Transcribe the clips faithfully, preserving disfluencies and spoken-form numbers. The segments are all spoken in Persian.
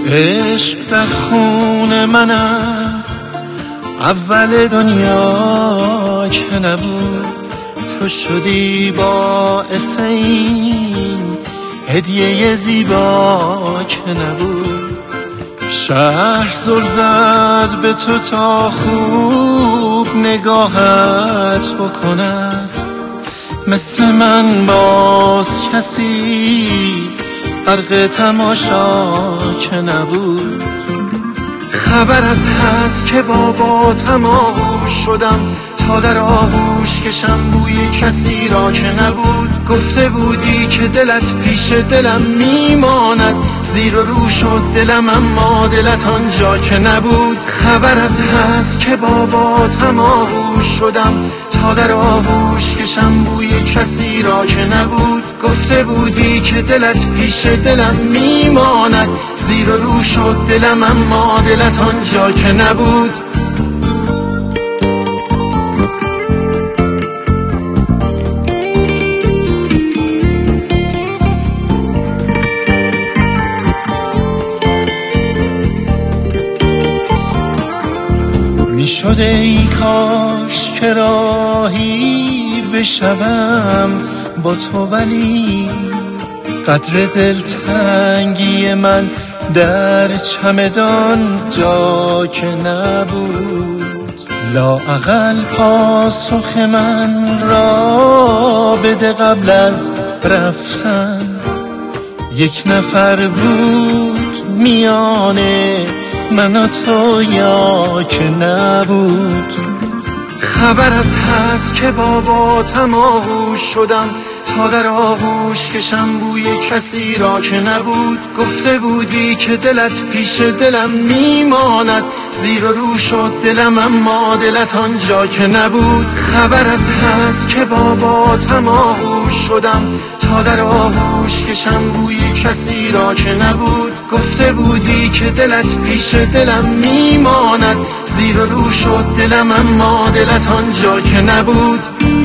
عشق در خون من از اول دنیا که نبود، تو شدی باعث این هدیه زیبا که نبود. شهر زل زد به تو تا خوب نگاهت بکند، مثل من باز کسی غرق تماشا که نبود. خبرت هست که با باتم آغوش شدم، تا در آغوش کشم بوی کسی را که نبود. گفته بودی که دلت پیش دلم میماند، زیر و رو شد دلم اما دلت آنجا که نبود. خبرت هست که با باتم آغوش شدم، تا در آغوش کشم بوی کسی را که نبود. گفته بودی که دلت پیش دلم میماند، زیر و رو شد دلم اما دلت آنجا که نبود. می شده ای کاش که راهی بشوم با تو، ولی قدر دلتنگی من در چمدان جا که نبود. لااقل پاسخ من را بده قبل از رفتن، یک نفر بود میانه من و تو یا که نبود. خبرت هست که با باتم آغوش شدم، تا در آغوش کشم بوی کسی را که نبود. گفته بودی که دلت پیش دلم میماند، زیر و رو شد دلم اما دلت آنجا که نبود. خبرت هست که با باتم آغوش شدم، تا در آغوش کشم بوی کسی را که نبود. گفته بودی که دلت پیش دلم میماند، زیر و رو شد دلم اما دلت آنجا که نبود.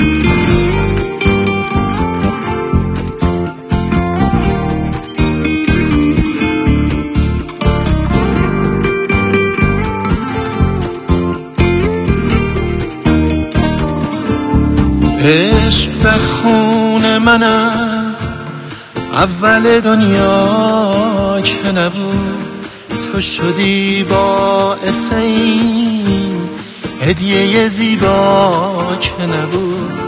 عشق در خون من از اول دنیا که نبود، تو شدی باعث این هدیه زیبا که نبود.